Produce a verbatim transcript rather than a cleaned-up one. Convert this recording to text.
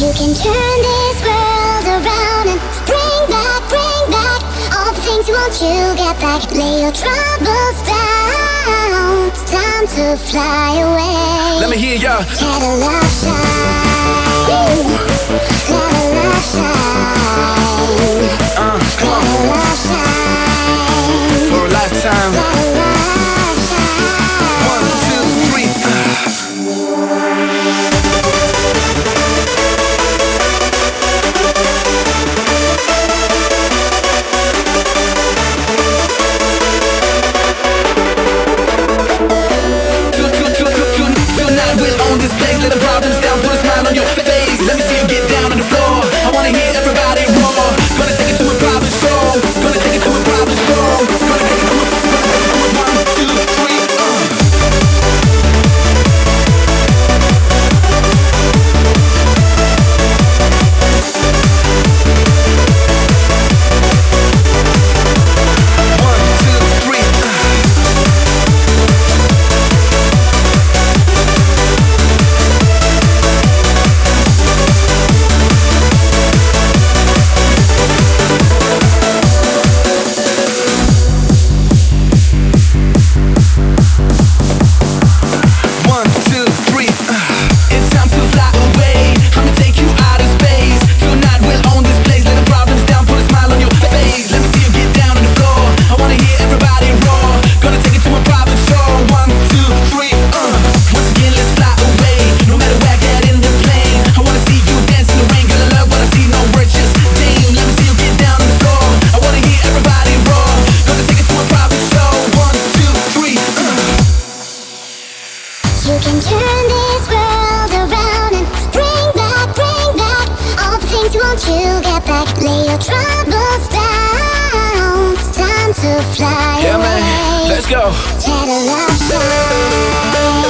You can turn this world around and bring back, bring back all the things you want, you get back. Lay your troubles down, it's time to fly away. Let me hear ya. Let a love shine, let a love shine, Uh, come let a on. love shine, For a lifetime. let a love shine. One, two, three. Uh. Tonight we'll own this place. Let the problems down, put a smile on your face. Let me see you get down on the floor. I wanna hear everybody roar. Gonna take it to a private show. Gonna take it to a private show. Gonna take it to a, gonna take it to a one, two, three, uh. One, two, three, uh. One, two, three. Uh. It's time to fly away. I'ma take you out of space. Tonight we'll own this place. Let the problems down, put a smile on your face. Let me see you get down on the floor. I wanna hear everybody roar. Gonna take it to a private show. One, two, three. Uh. Once again, let's fly away. No matter where I get in the plane. I wanna see you dance in the rain. Girl, I love what I see. No words, just dame. Let me see you get down on the floor. I wanna hear everybody roar. Gonna take it to a private show. One, two, three. Uh. You can turn this world around and bring back, bring back all the things you want, you get back. Lay your troubles down, it's time to fly Yeah, away. man. Let's go. Let a love shine.